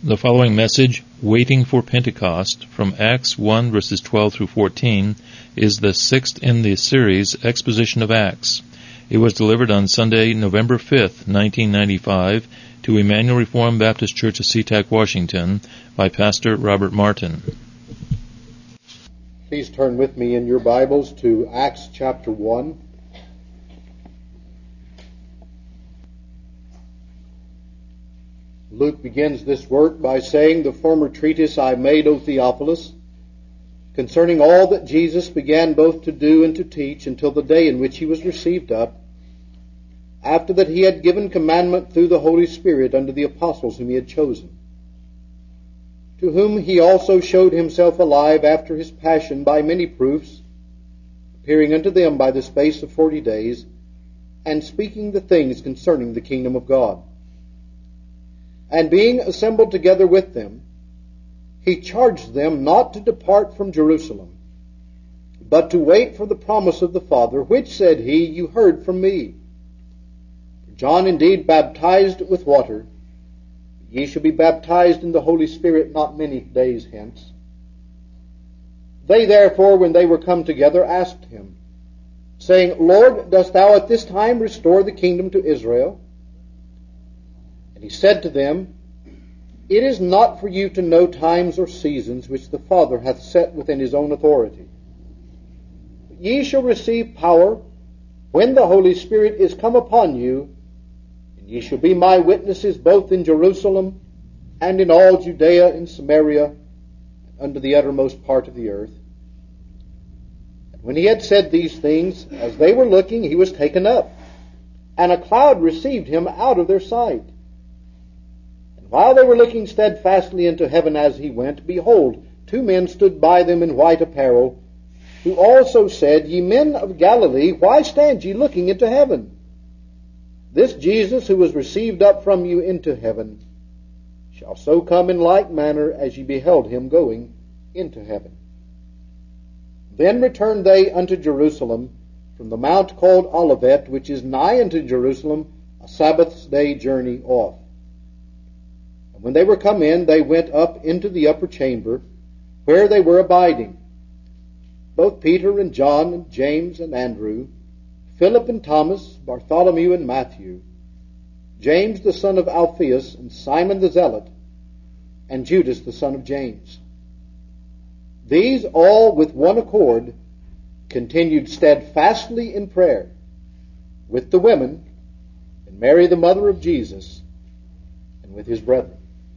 The following message, Waiting for Pentecost, from Acts 1 verses 12 through 14, is the sixth in the series, Exposition of Acts. It was delivered on Sunday, November 5th, 1995, to Emmanuel Reformed Baptist Church of SeaTac, Washington, by Pastor Robert Martin. Please turn with me in your Bibles to Acts chapter 1. Luke begins this work by saying, "The former treatise I made, O Theophilus, concerning all that Jesus began both to do and to teach until the day in which he was received up, after that he had given commandment through the Holy Spirit unto the apostles whom he had chosen, to whom he also showed himself alive after his passion by many proofs, appearing unto them by the space of 40 days, and speaking the things concerning the kingdom of God. And being assembled together with them, he charged them not to depart from Jerusalem, but to wait for the promise of the Father, which, said he, you heard from me. For John indeed baptized with water, ye shall be baptized in the Holy Spirit not many days hence. They therefore, when they were come together, asked him, saying, Lord, dost thou at this time restore the kingdom to Israel? And he said to them, It is not for you to know times or seasons which the Father hath set within his own authority. But ye shall receive power when the Holy Spirit is come upon you, and ye shall be my witnesses both in Jerusalem and in all Judea and Samaria, and unto the uttermost part of the earth. And when he had said these things, as they were looking, he was taken up, and a cloud received him out of their sight. While they were looking steadfastly into heaven as he went, behold, 2 men stood by them in white apparel, who also said, Ye men of Galilee, why stand ye looking into heaven? This Jesus, who was received up from you into heaven, shall so come in like manner as ye beheld him going into heaven. Then returned they unto Jerusalem from the mount called Olivet, which is nigh unto Jerusalem, a Sabbath's day journey off. When they were come in, they went up into the upper chamber, where they were abiding, both Peter and John and James and Andrew, Philip and Thomas, Bartholomew and Matthew, James the son of Alphaeus, and Simon the Zealot, and Judas the son of James. These all with one accord continued steadfastly in prayer with the women, and Mary the mother of Jesus, and with his brethren."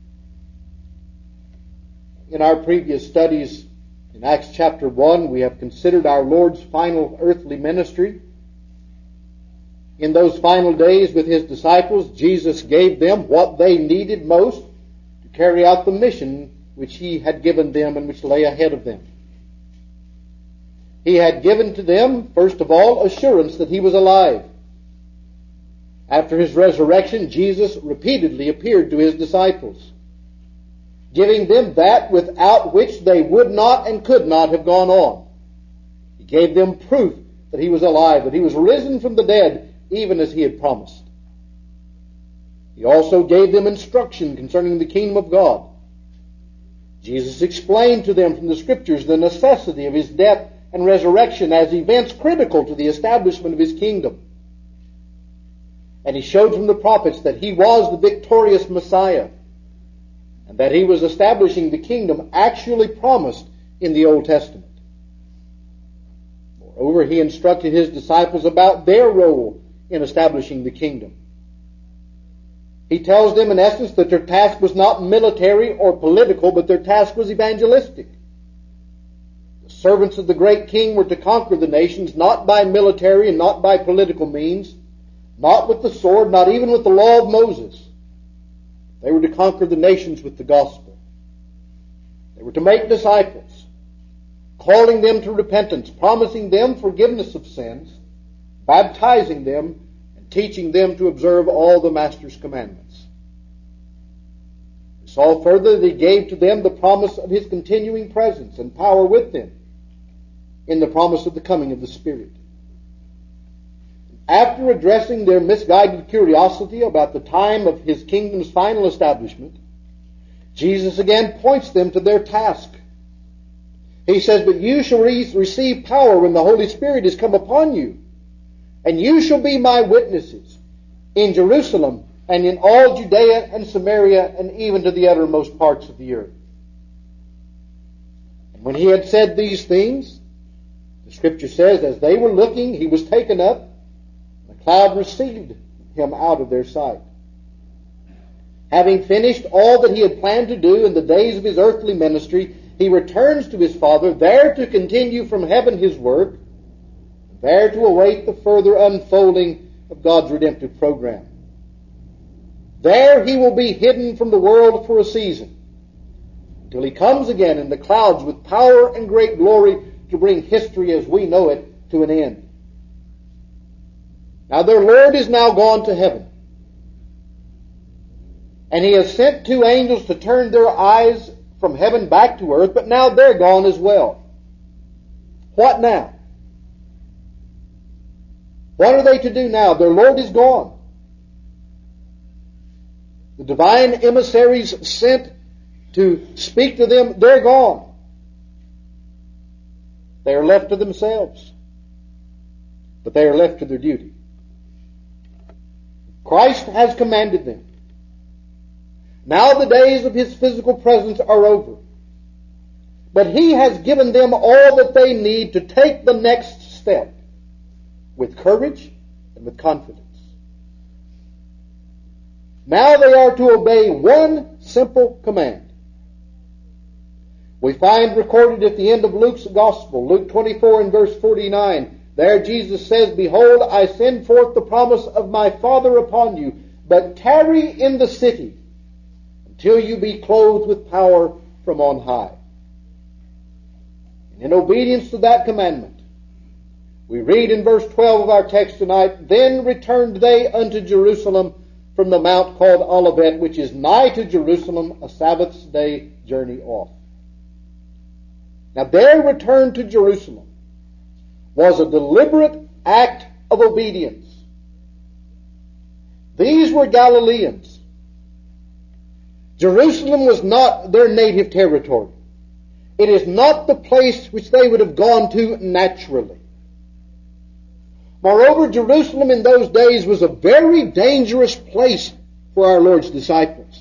In our previous studies in Acts chapter 1, we have considered our Lord's final earthly ministry. In those final days with his disciples, Jesus gave them what they needed most to carry out the mission which he had given them and which lay ahead of them. He had given to them, first of all, assurance that he was alive. After his resurrection, Jesus repeatedly appeared to his disciples, giving them that without which they would not and could not have gone on. He gave them proof that he was alive, that he was risen from the dead, even as he had promised. He also gave them instruction concerning the kingdom of God. Jesus explained to them from the Scriptures the necessity of his death and resurrection as events critical to the establishment of his kingdom. And he showed from the prophets that he was the victorious Messiah, and that he was establishing the kingdom actually promised in the Old Testament. Moreover, he instructed his disciples about their role in establishing the kingdom. He tells them, in essence, that their task was not military or political, but their task was evangelistic. The servants of the great king were to conquer the nations not by military and not by political means, not with the sword, not even with the law of Moses. They were to conquer the nations with the gospel. They were to make disciples, calling them to repentance, promising them forgiveness of sins, baptizing them, and teaching them to observe all the Master's commandments. We saw further that he gave to them the promise of his continuing presence and power with them in the promise of the coming of the Spirit. After addressing their misguided curiosity about the time of his kingdom's final establishment, Jesus again points them to their task. He says, "But you shall receive power when the Holy Spirit is come upon you, and you shall be my witnesses in Jerusalem and in all Judea and Samaria and even to the uttermost parts of the earth." And when he had said these things, the Scripture says, as they were looking, he was taken up, and the cloud received him out of their sight. Having finished all that he had planned to do in the days of his earthly ministry, he returns to his Father, there to continue from heaven his work, there to await the further unfolding of God's redemptive program. There he will be hidden from the world for a season, until he comes again in the clouds with power and great glory to bring history as we know it to an end. Now their Lord is now gone to heaven, and he has sent 2 angels to turn their eyes from heaven back to earth, but now they're gone as well. What now? What are they to do now? Their Lord is gone. The divine emissaries sent to speak to them, they're gone. They are left to themselves, but they are left to their duty. Christ has commanded them. Now the days of his physical presence are over. But he has given them all that they need to take the next step with courage and with confidence. Now they are to obey one simple command. We find recorded at the end of Luke's Gospel, Luke 24 and verse 49, there Jesus says, "Behold, I send forth the promise of my Father upon you, but tarry in the city until you be clothed with power from on high." And in obedience to that commandment, we read in verse 12 of our text tonight, "Then returned they unto Jerusalem from the mount called Olivet, which is nigh to Jerusalem, a Sabbath's day journey off." Now their return to Jerusalem was a deliberate act of obedience. These were Galileans. Jerusalem was not their native territory. It is not the place which they would have gone to naturally. Moreover, Jerusalem in those days was a very dangerous place for our Lord's disciples.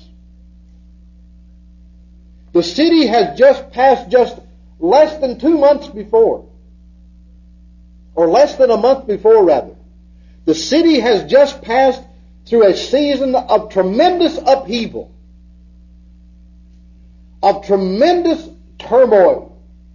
The city has just passed just less than 2 months before, or less than a month before rather. The city has just passed through a season of tremendous upheaval, of tremendous turmoil.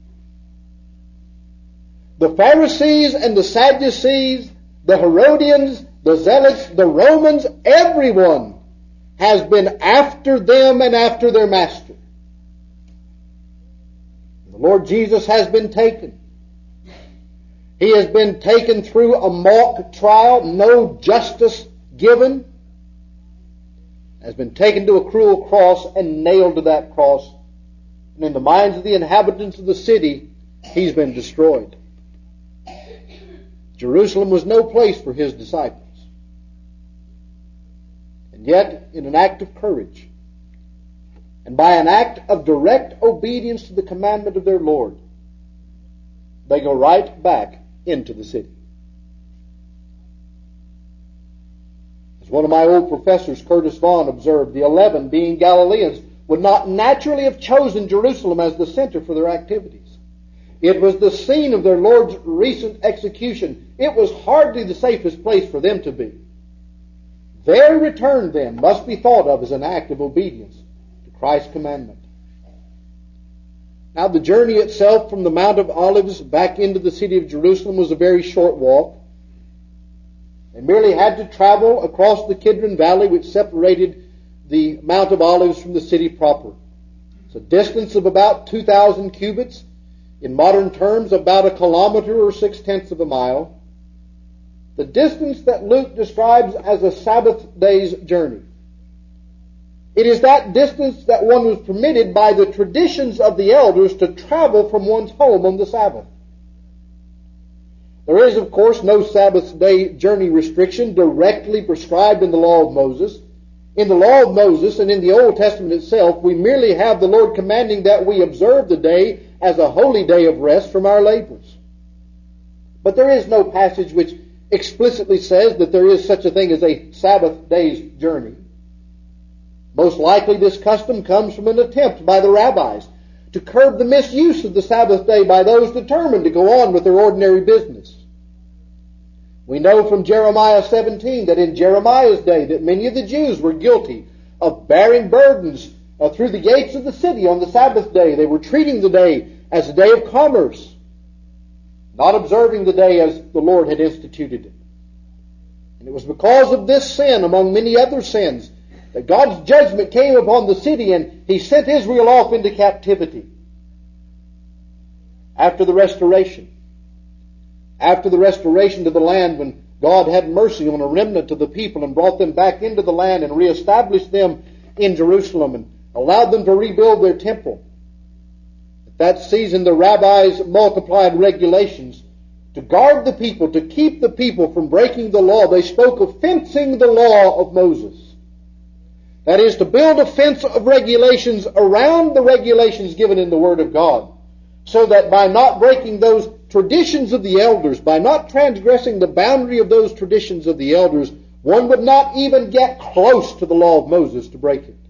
The Pharisees and the Sadducees, the Herodians, the Zealots, the Romans, everyone has been after them and after their master. The Lord Jesus has been taken. He has been taken through a mock trial, no justice given, has been taken to a cruel cross and nailed to that cross. And in the minds of the inhabitants of the city, he's been destroyed. Jerusalem was no place for his disciples. And yet, in an act of courage, and by an act of direct obedience to the commandment of their Lord, they go right back into the city. As one of my old professors, Curtis Vaughan, observed, the 11, being Galileans, would not naturally have chosen Jerusalem as the center for their activities. It was the scene of their Lord's recent execution. It was hardly the safest place for them to be. Their return, then, must be thought of as an act of obedience to Christ's commandment. Now, the journey itself from the Mount of Olives back into the city of Jerusalem was a very short walk. They merely had to travel across the Kidron Valley, which separated the Mount of Olives from the city proper. It's a distance of about 2,000 cubits. In modern terms, about a kilometer or 6/10 of a mile. The distance that Luke describes as a Sabbath day's journey. It is that distance that one was permitted by the traditions of the elders to travel from one's home on the Sabbath. There is, of course, no Sabbath day journey restriction directly prescribed in the law of Moses. In the law of Moses and in the Old Testament itself, we merely have the Lord commanding that we observe the day as a holy day of rest from our labors. But there is no passage which explicitly says that there is such a thing as a Sabbath day's journey. Most likely this custom comes from an attempt by the rabbis to curb the misuse of the Sabbath day by those determined to go on with their ordinary business. We know from Jeremiah 17 that in Jeremiah's day that many of the Jews were guilty of bearing burdens through the gates of the city on the Sabbath day. They were treating the day as a day of commerce, not observing the day as the Lord had instituted it. And it was because of this sin, among many other sins, that God's judgment came upon the city and He sent Israel off into captivity. After the restoration to the land, when God had mercy on a remnant of the people and brought them back into the land and reestablished them in Jerusalem and allowed them to rebuild their temple. At that season the rabbis multiplied regulations to guard the people, to keep the people from breaking the law. They spoke of fencing the law of Moses. That is, to build a fence of regulations around the regulations given in the Word of God, so that by not breaking those traditions of the elders, by not transgressing the boundary of those traditions of the elders, one would not even get close to the law of Moses to break it.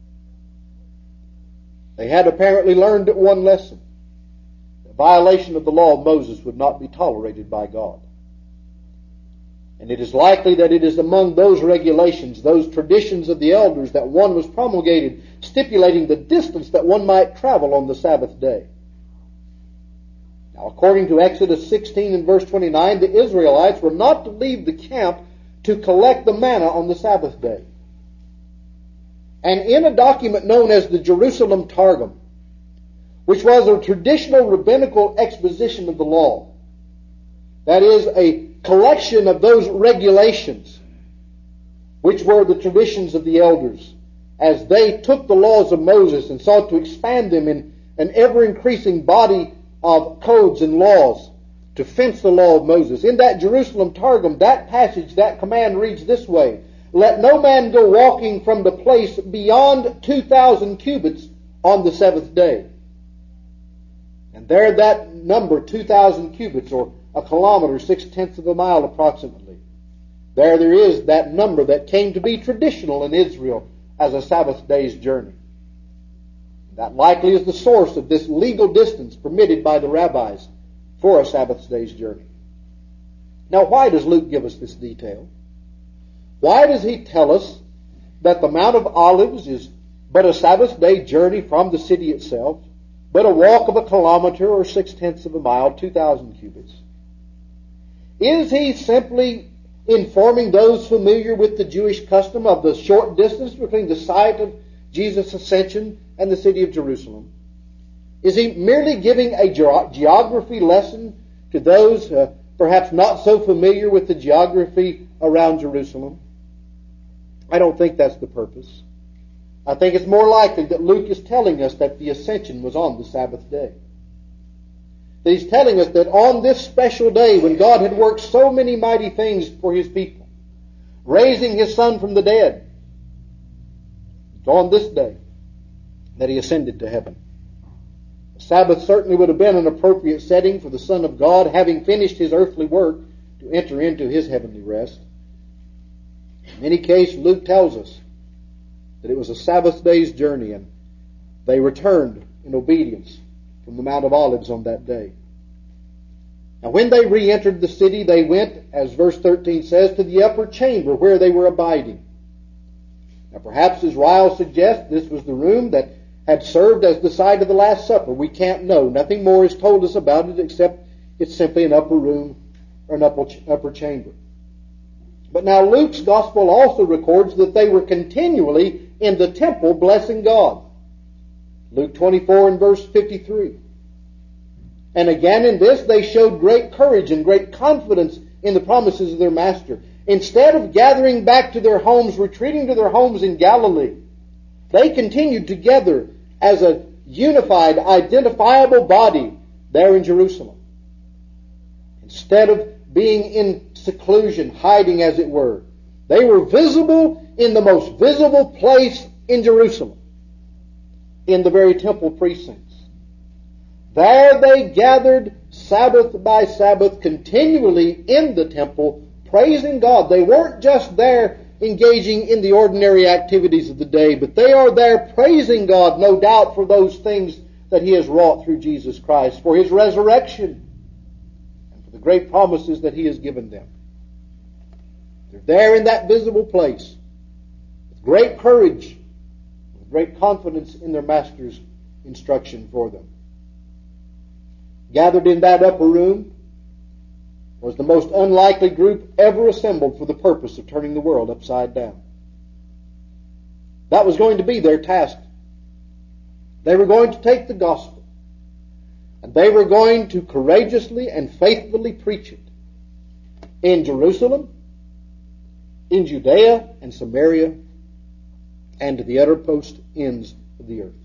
They had apparently learned one lesson. The violation of the law of Moses would not be tolerated by God. And it is likely that it is among those regulations, those traditions of the elders, that one was promulgated stipulating the distance that one might travel on the Sabbath day. Now, according to Exodus 16 and verse 29, the Israelites were not to leave the camp to collect the manna on the Sabbath day. And in a document known as the Jerusalem Targum, which was a traditional rabbinical exposition of the law, that is, a collection of those regulations, which were the traditions of the elders, as they took the laws of Moses and sought to expand them in an ever-increasing body of codes and laws to fence the law of Moses. In that Jerusalem Targum, that passage, that command reads this way: "Let no man go walking from the place beyond 2,000 cubits on the seventh day." And there that number, 2,000 cubits, or a kilometer, 6/10 of a mile approximately. There is that number that came to be traditional in Israel as a Sabbath day's journey. That likely is the source of this legal distance permitted by the rabbis for a Sabbath day's journey. Now, why does Luke give us this detail? Why does he tell us that the Mount of Olives is but a Sabbath day journey from the city itself, but a walk of a kilometer or 6/10 of a mile, 2,000 cubits? Is he simply informing those familiar with the Jewish custom of the short distance between the site of Jesus' ascension and the city of Jerusalem? Is he merely giving a geography lesson to those perhaps not so familiar with the geography around Jerusalem? I don't think that's the purpose. I think it's more likely that Luke is telling us that the ascension was on the Sabbath day. That he's telling us that on this special day, when God had worked so many mighty things for His people, raising His Son from the dead, it's on this day that He ascended to heaven. The Sabbath certainly would have been an appropriate setting for the Son of God, having finished His earthly work, to enter into His heavenly rest. In any case, Luke tells us that it was a Sabbath day's journey, and they returned in obedience from the Mount of Olives on that day. Now, when they re-entered the city, they went, as verse 13 says, to the upper chamber where they were abiding. Now, perhaps, as Ryle suggests, this was the room that had served as the site of the Last Supper. We can't know. Nothing more is told us about it except it's simply an upper room or an upper chamber. But now Luke's Gospel also records that they were continually in the temple blessing God. Luke 24 and verse 53. And again in this they showed great courage and great confidence in the promises of their Master. Instead of gathering back to their homes, retreating to their homes in Galilee, they continued together as a unified, identifiable body there in Jerusalem. Instead of being in seclusion, hiding as it were, They were visible in the most visible place in Jerusalem, in the very temple precincts. There they gathered Sabbath by Sabbath continually in the temple, praising God. They weren't just there engaging in the ordinary activities of the day, but they are there praising God, no doubt, for those things that He has wrought through Jesus Christ, for His resurrection, and for the great promises that He has given them. They're there in that visible place, with great courage, with great confidence in their Master's instruction for them. Gathered in that upper room was the most unlikely group ever assembled for the purpose of turning the world upside down. That was going to be their task. They were going to take the gospel, and they were going to courageously and faithfully preach it in Jerusalem, in Judea and Samaria, and to the uttermost ends of the earth.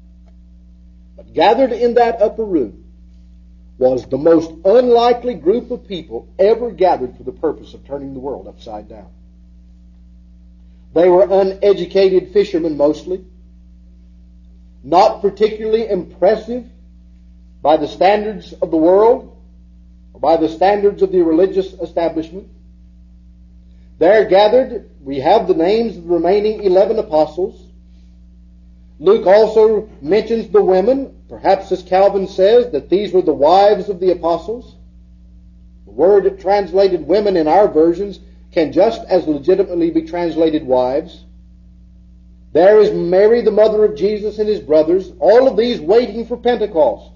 But gathered in that upper room was the most unlikely group of people ever gathered for the purpose of turning the world upside down. They were uneducated fishermen mostly, not particularly impressive by the standards of the world or by the standards of the religious establishment. There gathered, we have the names of the remaining 11 apostles. Luke also mentions the women, perhaps as Calvin says, that these were the wives of the apostles. The word translated women in our versions can just as legitimately be translated wives. There is Mary, the mother of Jesus, and his brothers, all of these waiting for Pentecost.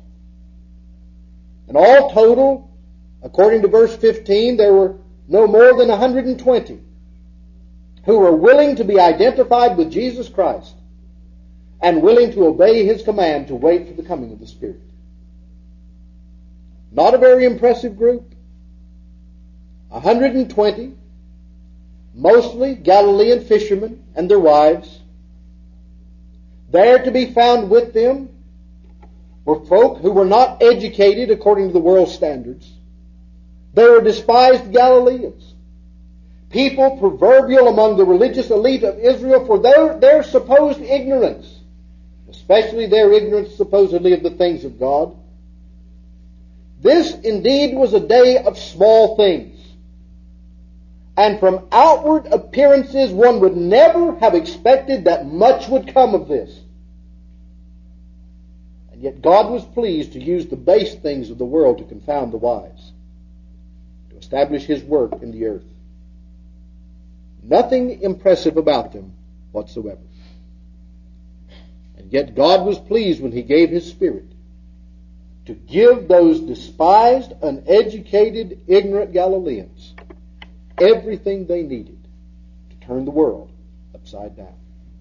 And all total, according to verse 15, there were no more than 120 who were willing to be identified with Jesus Christ and willing to obey His command to wait for the coming of the Spirit. Not a very impressive group. 120, mostly Galilean fishermen and their wives. There to be found with them were folk who were not educated according to the world's standards. They were despised Galileans, people proverbial among the religious elite of Israel for their supposed ignorance, especially their ignorance supposedly of the things of God. This indeed was a day of small things, and from outward appearances one would never have expected that much would come of this. And yet God was pleased to use the base things of the world to confound the wise, to establish His work in the earth. Nothing impressive about them whatsoever. And yet God was pleased when He gave His Spirit to give those despised, uneducated, ignorant Galileans everything they needed to turn the world upside down.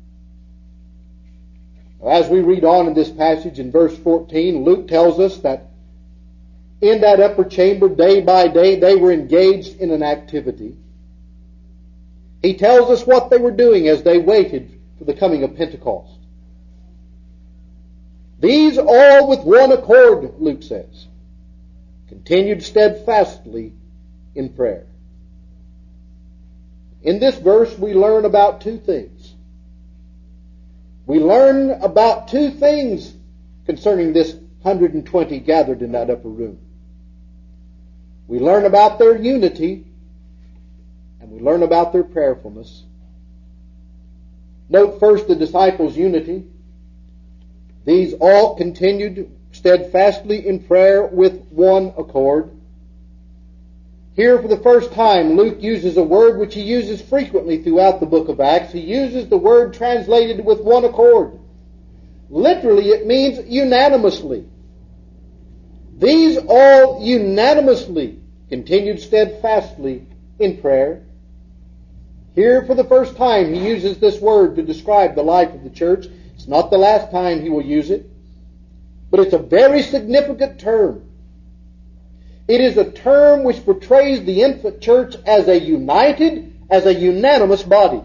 Now, as we read on in this passage in verse 14, Luke tells us that in that upper chamber, day by day, they were engaged in an activity. He tells us what they were doing as they waited for the coming of Pentecost. These all with one accord, Luke says, continued steadfastly in prayer. In this verse we learn about two things. We learn about two things concerning this 120 gathered in that upper room. We learn about their unity, and we learn about their prayerfulness. Note first the disciples' unity. These all continued steadfastly in prayer with one accord. Here for the first time, Luke uses a word which he uses frequently throughout the book of Acts. He uses the word translated with one accord. Literally, it means unanimously. These all unanimously continued steadfastly in prayer. Here for the first time, he uses this word to describe the life of the church. It's not the last time he will use it, but it's a very significant term. It is a term which portrays the infant church as a united, as a unanimous body.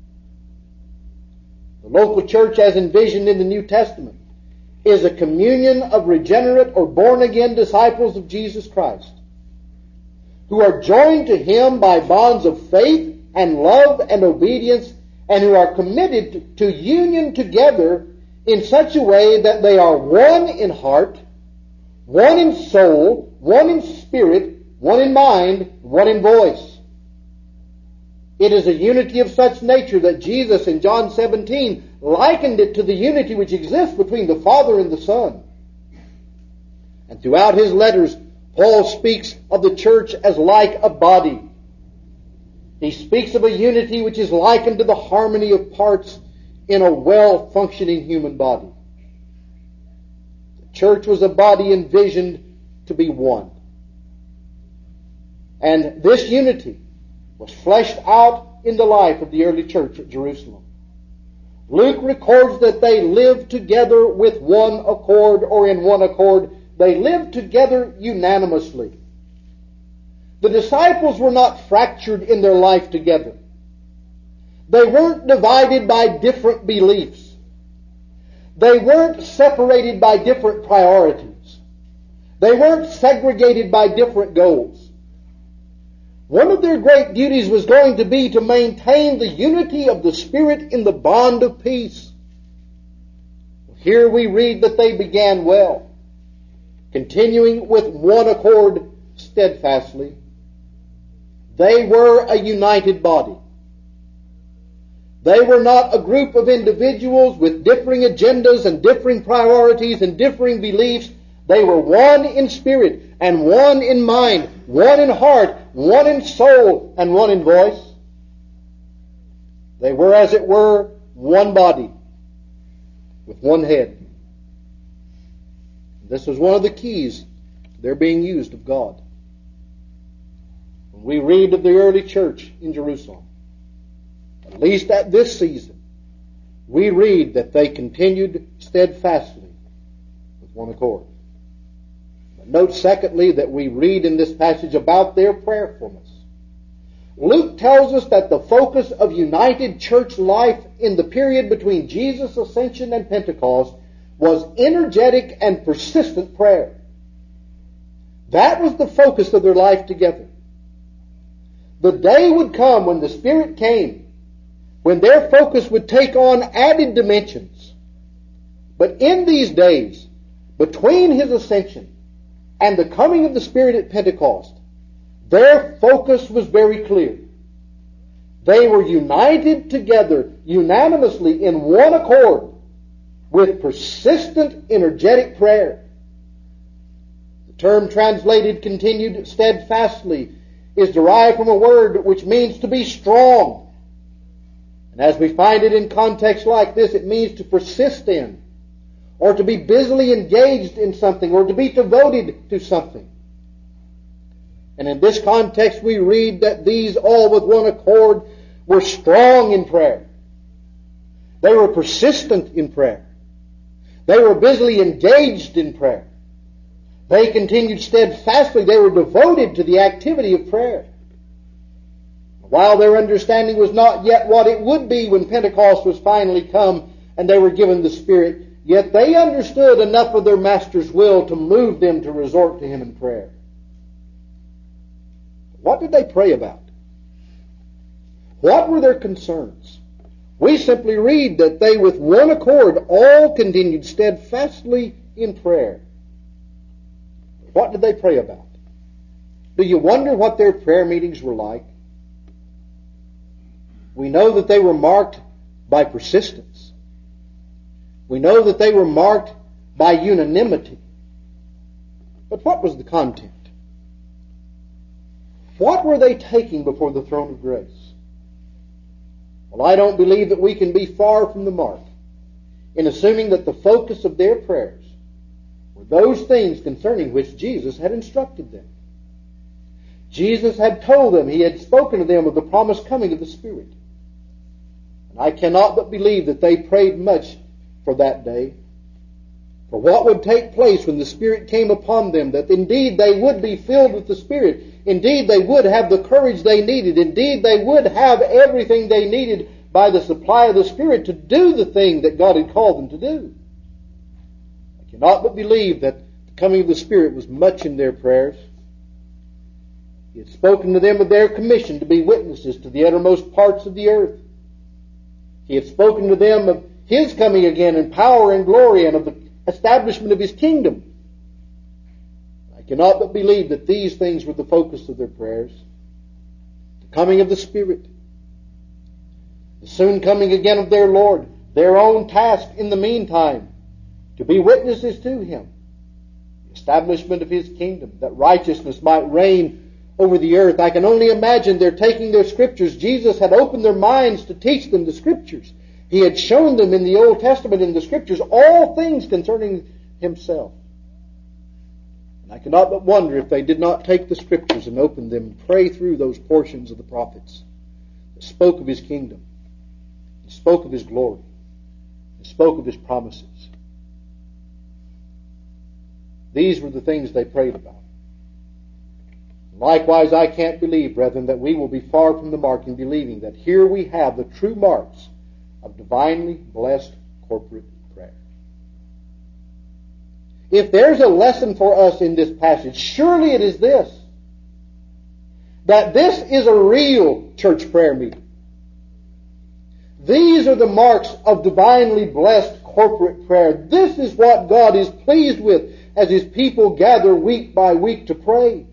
The local church as envisioned in the New Testament is a communion of regenerate or born-again disciples of Jesus Christ who are joined to Him by bonds of faith and love and obedience, and who are committed to union together in such a way that they are one in heart, one in soul, one in spirit, one in mind, one in voice. It is a unity of such nature that Jesus in John 17 likened it to the unity which exists between the Father and the Son. And throughout his letters, Paul speaks of the church as like a body. He speaks of a unity which is likened to the harmony of parts in a well-functioning human body. The church was a body envisioned to be one. And this unity was fleshed out in the life of the early church at Jerusalem. Luke records that they lived together with one accord, or in one accord. They lived together unanimously. The disciples were not fractured in their life together. They weren't divided by different beliefs. They weren't separated by different priorities. They weren't segregated by different goals. One of their great duties was going to be to maintain the unity of the Spirit in the bond of peace. Here we read that they began well, continuing with one accord steadfastly. They were a united body. They were not a group of individuals with differing agendas and differing priorities and differing beliefs. They were one in spirit and one in mind, one in heart, one in soul, and one in voice. They were, as it were, one body with one head. This was one of the keys they're being used of God. When we read of the early church in Jerusalem, at least at this season, we read that they continued steadfastly with one accord. But note, secondly, that we read in this passage about their prayerfulness. Luke tells us that the focus of united church life in the period between Jesus' ascension and Pentecost was energetic and persistent prayer. That was the focus of their life together. The day would come when the Spirit came, when their focus would take on added dimensions. But in these days, between His ascension and the coming of the Spirit at Pentecost, their focus was very clear. They were united together unanimously in one accord with persistent, energetic prayer. The term translated continued steadfastly is derived from a word which means to be strong. And as we find it in context like this, it means to persist in, or to be busily engaged in something, or to be devoted to something. And in this context we read that these all with one accord were strong in prayer. They were persistent in prayer. They were busily engaged in prayer. They continued steadfastly. They were devoted to the activity of prayer. While their understanding was not yet what it would be when Pentecost was finally come and they were given the Spirit, yet they understood enough of their Master's will to move them to resort to Him in prayer. What did they pray about? What were their concerns? We simply read that they with one accord all continued steadfastly in prayer. What did they pray about? Do you wonder what their prayer meetings were like? We know that they were marked by persistence. We know that they were marked by unanimity. But what was the content? What were they taking before the throne of grace? Well, I don't believe that we can be far from the mark in assuming that the focus of their prayers were those things concerning which Jesus had instructed them. Jesus had told them, He had spoken to them of the promised coming of the Spirit. And I cannot but believe that they prayed much for that day, for what would take place when the Spirit came upon them, that indeed they would be filled with the Spirit. Indeed, they would have the courage they needed. Indeed, they would have everything they needed by the supply of the Spirit to do the thing that God had called them to do. I cannot but believe that the coming of the Spirit was much in their prayers. He had spoken to them of their commission to be witnesses to the uttermost parts of the earth. He had spoken to them of His coming again in power and glory and of the establishment of His kingdom. I cannot but believe that these things were the focus of their prayers. The coming of the Spirit, the soon coming again of their Lord, their own task in the meantime to be witnesses to Him, the establishment of His kingdom, that righteousness might reign over the earth. I can only imagine they're taking their Scriptures. Jesus had opened their minds to teach them the Scriptures. He had shown them in the Old Testament, in the Scriptures, all things concerning Himself. And I cannot but wonder if they did not take the Scriptures and open them and pray through those portions of the prophets that spoke of His kingdom, that spoke of His glory, that spoke of His promises. These were the things they prayed about. Likewise, I can't believe, brethren, that we will be far from the mark in believing that here we have the true marks of divinely blessed corporate prayer. If there's a lesson for us in this passage, surely it is this: that this is a real church prayer meeting. These are the marks of divinely blessed corporate prayer. This is what God is pleased with as His people gather week by week to pray.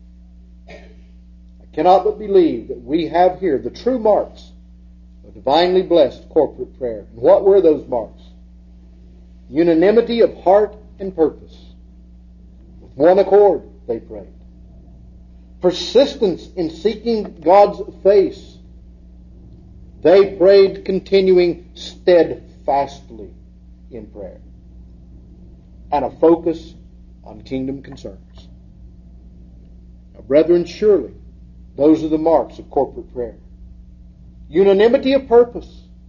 I cannot but believe that we have here the true marks of divinely blessed corporate prayer. And what were those marks? Unanimity of heart and purpose. With one accord they prayed. Persistence in seeking God's face. They prayed continuing steadfastly in prayer. And a focus on kingdom concerns. Now, brethren, surely those are the marks of corporate prayer. Unanimity of purpose.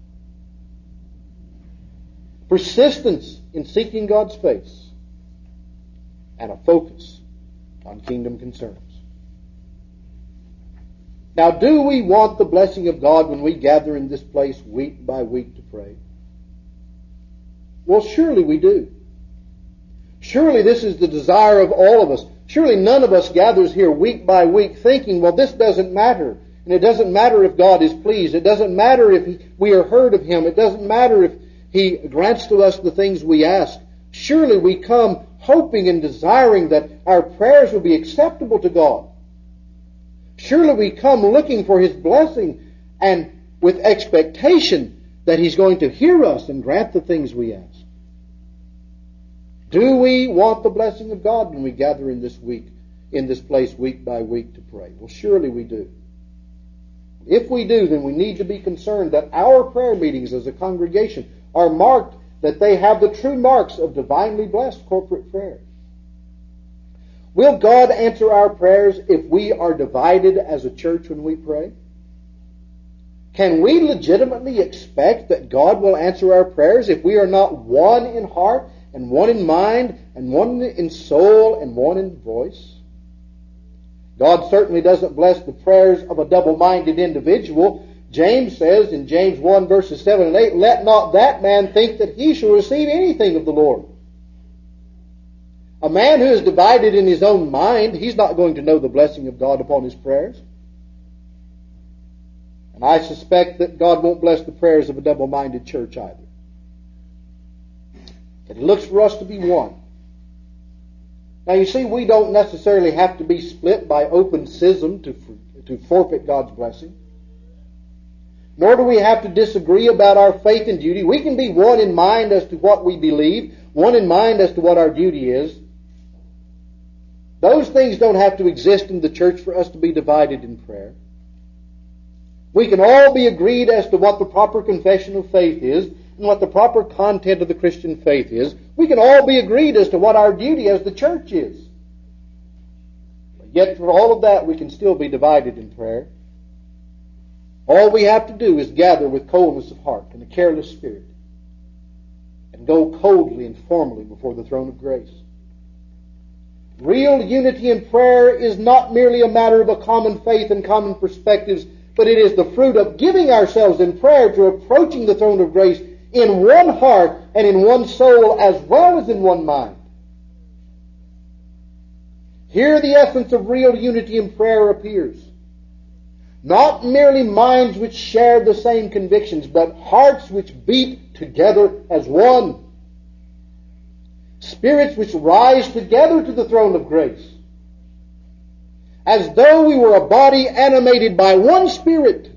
Persistence in seeking God's face. And a focus on kingdom concerns. Now, do we want the blessing of God when we gather in this place week by week to pray? Well, surely we do. Surely this is the desire of all of us. Surely none of us gathers here week by week thinking, well, this doesn't matter. And it doesn't matter if God is pleased. It doesn't matter if we are heard of Him. It doesn't matter if He grants to us the things we ask. Surely we come hoping and desiring that our prayers will be acceptable to God. Surely we come looking for His blessing and with expectation that He's going to hear us and grant the things we ask. Do we want the blessing of God when we gather in this place week by week to pray? Well, surely we do. If we do, then we need to be concerned that our prayer meetings as a congregation are marked, that they have the true marks of divinely blessed corporate prayer. Will God answer our prayers if we are divided as a church when we pray? Can we legitimately expect that God will answer our prayers if we are not one in heart and one in mind and one in soul and one in voice? God certainly doesn't bless the prayers of a double-minded individual. James says in James 1 verses 7 and 8, let not that man think that he shall receive anything of the Lord. A man who is divided in his own mind, he's not going to know the blessing of God upon his prayers. And I suspect that God won't bless the prayers of a double-minded church either. It looks for us to be one. Now you see, we don't necessarily have to be split by open schism to forfeit God's blessing. Nor do we have to disagree about our faith and duty. We can be one in mind as to what we believe, one in mind as to what our duty is. Those things don't have to exist in the church for us to be divided in prayer. We can all be agreed as to what the proper confession of faith is and what the proper content of the Christian faith is. We can all be agreed as to what our duty as the church is. But yet for all of that, we can still be divided in prayer. All we have to do is gather with coldness of heart and a careless spirit and go coldly and formally before the throne of grace. Real unity in prayer is not merely a matter of a common faith and common perspectives, but it is the fruit of giving ourselves in prayer to approaching the throne of grace in one heart and in one soul as well as in one mind. Here the essence of real unity in prayer appears. Not merely minds which share the same convictions, but hearts which beat together as one. Spirits which rise together to the throne of grace, as though we were a body animated by one Spirit,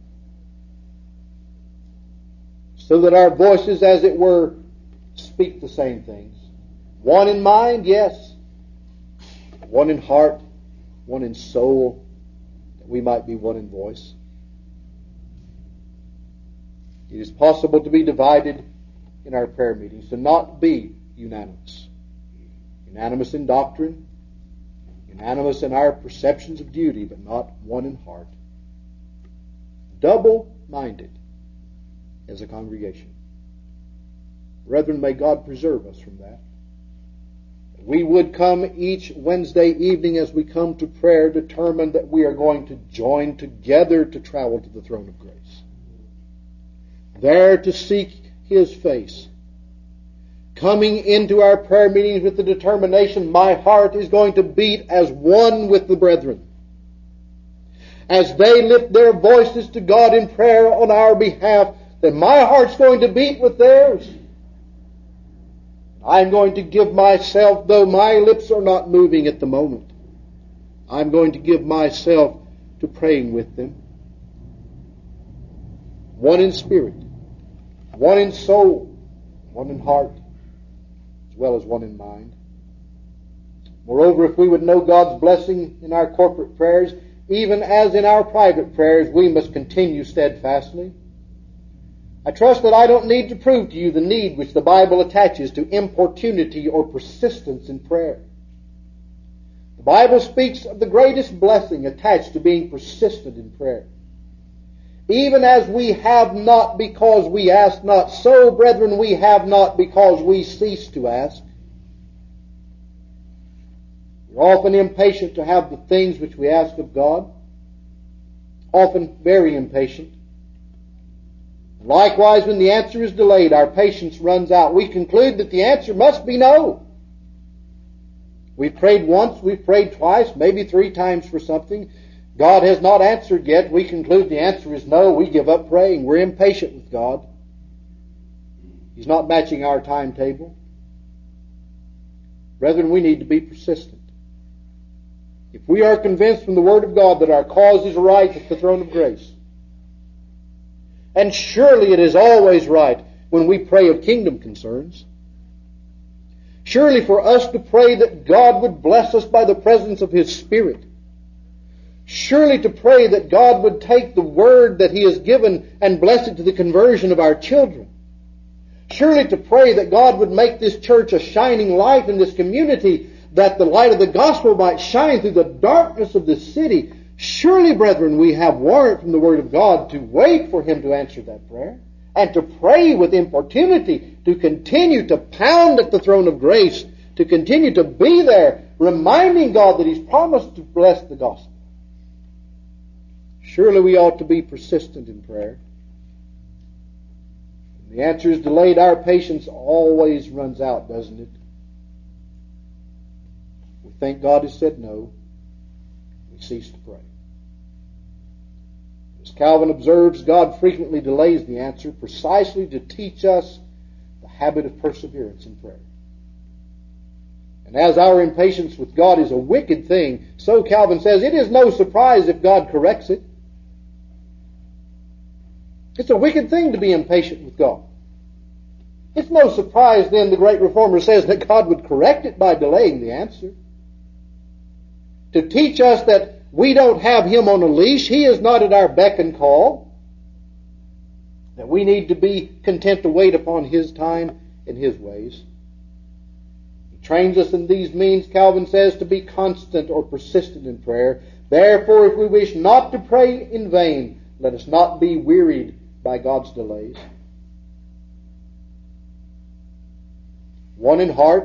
so that our voices, as it were, speak the same things. One in mind, yes. One in heart, one in soul, that we might be one in voice. It is possible to be divided in our prayer meetings, to not be unanimous. Unanimous in doctrine, unanimous in our perceptions of duty, but not one in heart. Double-minded as a congregation. Brethren, may God preserve us from that. We would come each Wednesday evening as we come to prayer determined that we are going to join together to travel to the throne of grace. There to seek His face. Coming into our prayer meetings with the determination, my heart is going to beat as one with the brethren. As they lift their voices to God in prayer on our behalf, then my heart's going to beat with theirs. I'm going to give myself, though my lips are not moving at the moment, I'm going to give myself to praying with them. One in spirit, one in soul, one in heart, as well as one in mind. Moreover, if we would know God's blessing in our corporate prayers, even as in our private prayers, we must continue steadfastly. I trust that I don't need to prove to you the need which the Bible attaches to importunity or persistence in prayer. The Bible speaks of the greatest blessing attached to being persistent in prayer. Even as we have not because we ask not, so, brethren, we have not because we cease to ask. We're often impatient to have the things which we ask of God, often very impatient. Likewise, when the answer is delayed, our patience runs out. We conclude that the answer must be no. We've prayed once, we've prayed twice, maybe 3 times for something. God has not answered yet. We conclude the answer is no. We give up praying. We're impatient with God. He's not matching our timetable. Brethren, we need to be persistent. If we are convinced from the Word of God that our cause is right at the throne of grace, and surely it is always right when we pray of kingdom concerns. Surely for us to pray that God would bless us by the presence of His Spirit. Surely to pray that God would take the Word that He has given and bless it to the conversion of our children. Surely to pray that God would make this church a shining light in this community, that the light of the gospel might shine through the darkness of this city. Surely, brethren, we have warrant from the Word of God to wait for Him to answer that prayer and to pray with importunity, to continue to pound at the throne of grace, to continue to be there, reminding God that He's promised to bless the gospel. Surely we ought to be persistent in prayer. When the answer is delayed, our patience always runs out, doesn't it? We think God has said no. We cease to pray. As Calvin observes, God frequently delays the answer precisely to teach us the habit of perseverance in prayer. And as our impatience with God is a wicked thing, so Calvin says it is no surprise if God corrects it. It's a wicked thing to be impatient with God. It's no surprise then the great reformer says that God would correct it by delaying the answer. To teach us that we don't have Him on a leash. He is not at our beck and call. That we need to be content to wait upon His time and His ways. He trains us in these means, Calvin says, to be constant or persistent in prayer. Therefore, if we wish not to pray in vain, let us not be wearied by God's delays. One in heart,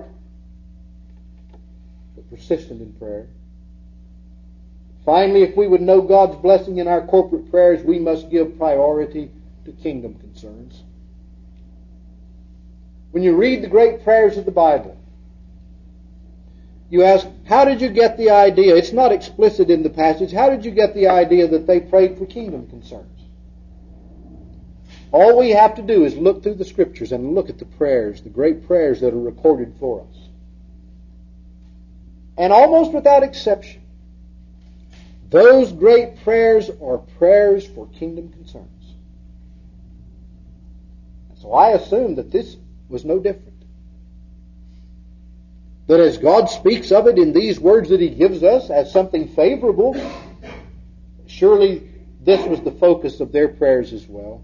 but persistent in prayer. Finally, if we would know God's blessing in our corporate prayers, we must give priority to kingdom concerns. When you read the great prayers of the Bible, You ask, how did you get the idea? It's not explicit in the passage. How did you get the idea that they prayed for kingdom concerns? All we have to do is look through the Scriptures and look at the prayers, the great prayers that are recorded for us. And almost without exception, those great prayers are prayers for kingdom concerns. So I assume that this was no different. That as God speaks of it in these words that He gives us as something favorable, surely this was the focus of their prayers as well.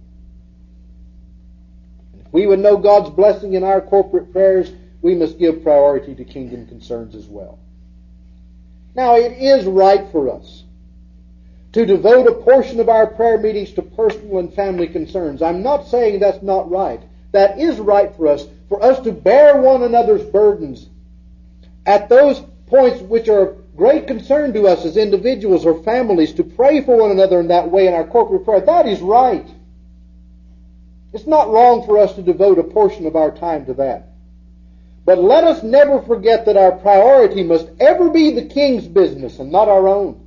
And if we would know God's blessing in our corporate prayers, we must give priority to kingdom concerns as well. Now, it is right for us to devote a portion of our prayer meetings to personal and family concerns. I'm not saying that's not right. That is right for us to bear one another's burdens at those points which are of great concern to us as individuals or families, to pray for one another in that way in our corporate prayer. That is right. It's not wrong for us to devote a portion of our time to that. But let us never forget that our priority must ever be the King's business and not our own.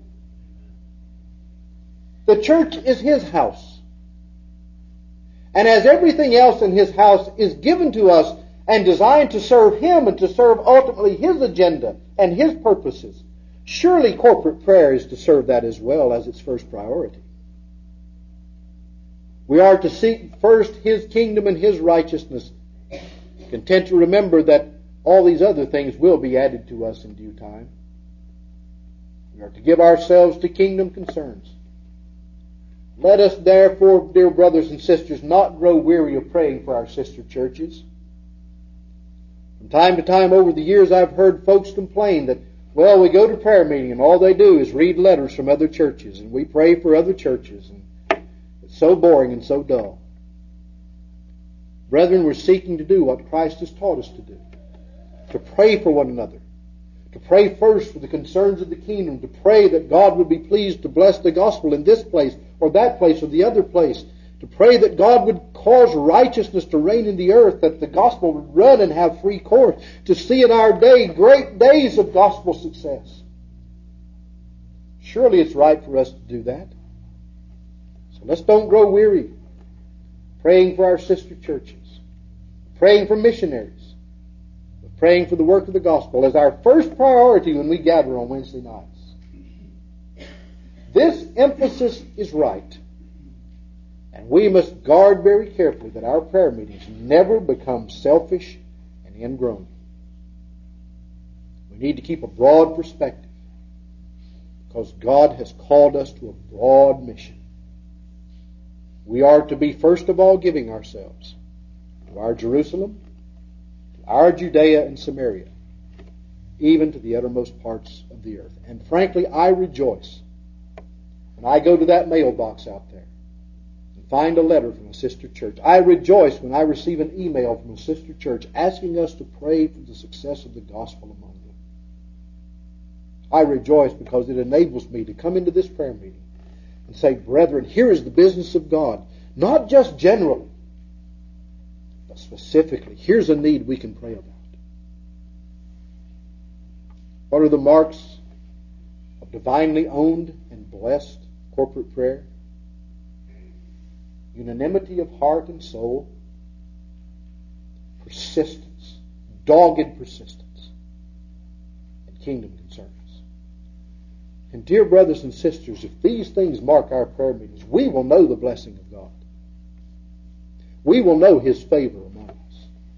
The church is His house. And as everything else in His house is given to us and designed to serve Him and to serve ultimately His agenda and His purposes, surely corporate prayer is to serve that as well as its first priority. We are to seek first His kingdom and His righteousness, content to remember that all these other things will be added to us in due time. We are to give ourselves to kingdom concerns. Let us therefore, dear brothers and sisters, not grow weary of praying for our sister churches. From time to time over the years I've heard folks complain that, well, we go to prayer meeting and all they do is read letters from other churches and we pray for other churches, and it's so boring and so dull. Brethren, we're seeking to do what Christ has taught us to do. To pray for one another. To pray first for the concerns of the kingdom. To pray that God would be pleased to bless the gospel in this place or that place or the other place. To pray that God would cause righteousness to reign in the earth, that the gospel would run and have free course. To see in our day great days of gospel success. Surely it's right for us to do that. So let's don't grow weary praying for our sister churches, praying for missionaries, but praying for the work of the gospel as our first priority when we gather on Wednesday nights. This emphasis is right, and we must guard very carefully that our prayer meetings never become selfish and ingrown. We need to keep a broad perspective because God has called us to a broad mission. We are to be first of all giving ourselves to our Jerusalem, to our Judea and Samaria, even to the uttermost parts of the earth. And frankly, I rejoice when I go to that mailbox out there and find a letter from a sister church. I rejoice when I receive an email from a sister church asking us to pray for the success of the gospel among them. I rejoice because it enables me to come into this prayer meeting and say, brethren, here is the business of God. Not just generally, but specifically. Here's a need we can pray about. What are the marks of divinely owned and blessed corporate prayer? Unanimity of heart and soul, persistence, dogged persistence, and kingdom concerns. And dear brothers and sisters, if these things mark our prayer meetings, we will know the blessing of God. We will know His favor among us.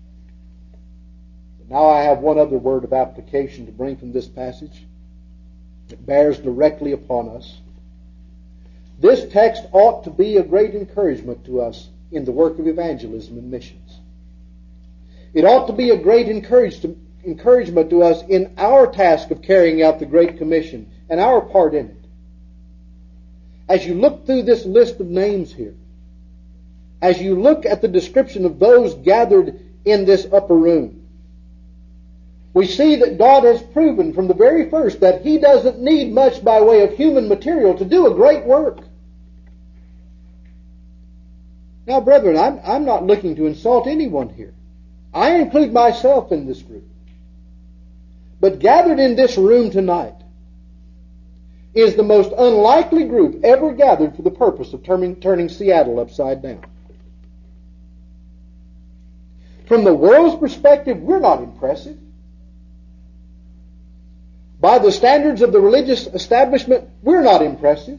But now I have one other word of application to bring from this passage that bears directly upon us. This text ought to be a great encouragement to us in the work of evangelism and missions. It ought to be a great encouragement to us in our task of carrying out the Great Commission and our part in it. As you look through this list of names here, as you look at the description of those gathered in this upper room, we see that God has proven from the very first that He doesn't need much by way of human material to do a great work. Now, brethren, I'm not looking to insult anyone here. I include myself in this group. But gathered in this room tonight is the most unlikely group ever gathered for the purpose of turning Seattle upside down. From the world's perspective, we're not impressive. By the standards of the religious establishment, we're not impressive.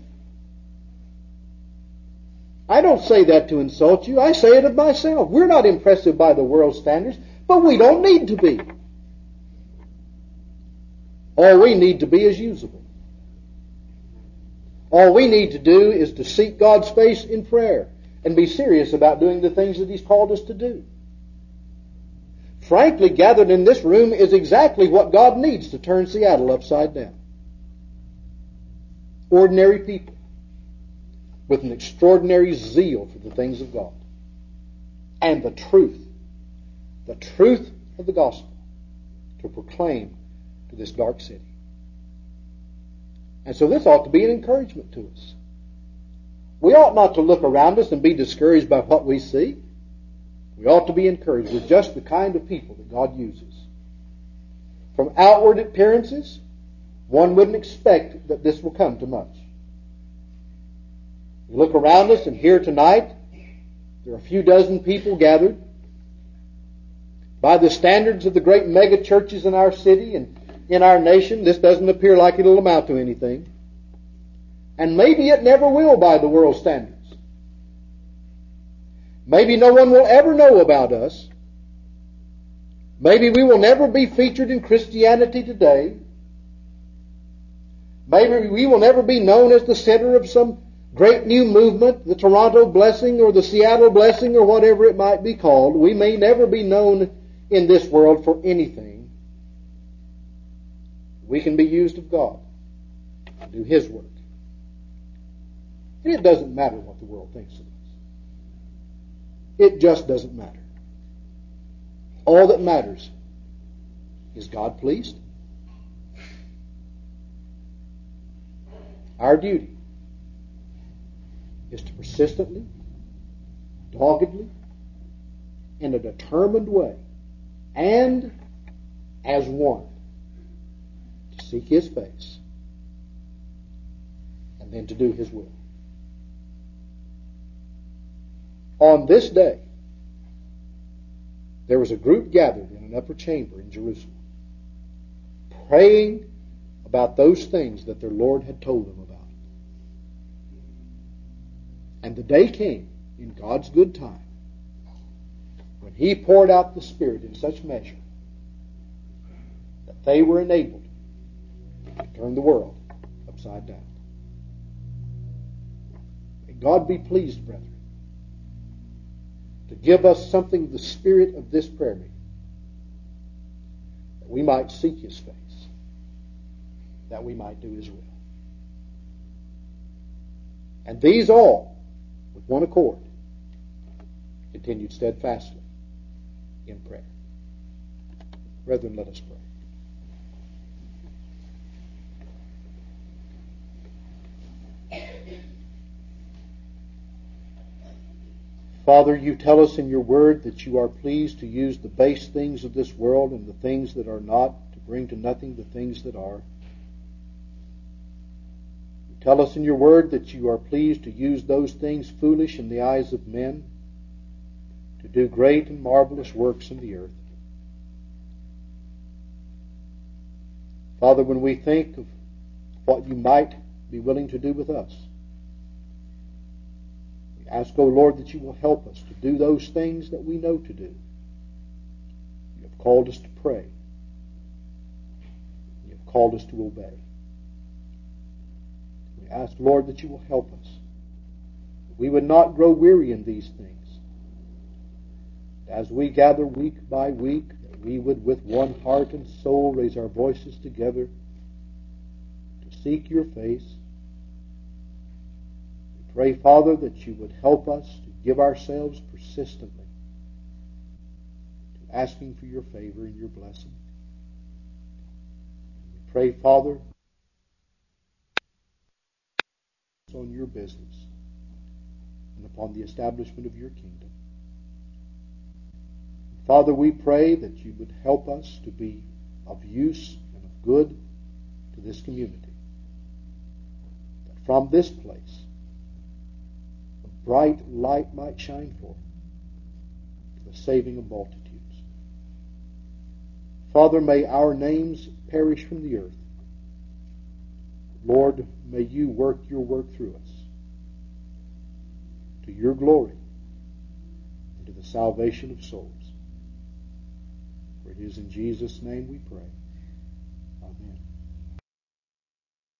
I don't say that to insult you. I say it of myself. We're not impressive by the world's standards, but we don't need to be. All we need to be is usable. All we need to do is to seek God's face in prayer and be serious about doing the things that He's called us to do. Frankly, gathered in this room is exactly what God needs to turn Seattle upside down. Ordinary people with an extraordinary zeal for the things of God and the truth of the gospel to proclaim to this dark city. And so this ought to be an encouragement to us. We ought not to look around us and be discouraged by what we see. We ought to be encouraged with just the kind of people that God uses. From outward appearances, one wouldn't expect that this will come to much. We look around us, and here tonight, there are a few dozen people gathered. By the standards of the great mega churches in our city and in our nation, this doesn't appear like it'll amount to anything. And maybe it never will by the world's standards. Maybe no one will ever know about us. Maybe we will never be featured in Christianity Today. Maybe we will never be known as the center of some great new movement, the Toronto Blessing or the Seattle Blessing or whatever it might be called. We may never be known in this world for anything. We can be used of God to do His work. And it doesn't matter what the world thinks of us. It just doesn't matter. All that matters is God pleased? Our duty is to persistently, doggedly, in a determined way, and as one, to seek His face, and then to do His will. On this day, there was a group gathered in an upper chamber in Jerusalem, praying about those things that their Lord had told them about. And the day came, in God's good time, when He poured out the Spirit in such measure that they were enabled to turn the world upside down. May God be pleased, brethren, to give us something of the spirit of this prayer meeting, that we might seek His face, that we might do His will. And these all, with one accord, continued steadfastly in prayer. Brethren, let us pray. Father, you tell us in your word that you are pleased to use the base things of this world and the things that are not to bring to nothing the things that are. You tell us in your word that you are pleased to use those things foolish in the eyes of men to do great and marvelous works in the earth. Father, when we think of what you might be willing to do with us, ask, O Lord, that you will help us to do those things that we know to do. You have called us to pray. You have called us to obey. We ask, Lord, that you will help us, that we would not grow weary in these things. As we gather week by week, that we would with one heart and soul raise our voices together to seek your face. Pray, Father, that you would help us to give ourselves persistently to asking for your favor and your blessing. We pray, Father, on your business and upon the establishment of your kingdom. Father, we pray that you would help us to be of use good to this community. That from this place, a bright light might shine forth to the saving of multitudes. Father, may our names perish from the earth. Lord, may you work your work through us to your glory and to the salvation of souls. For it is in Jesus' name we pray. Amen.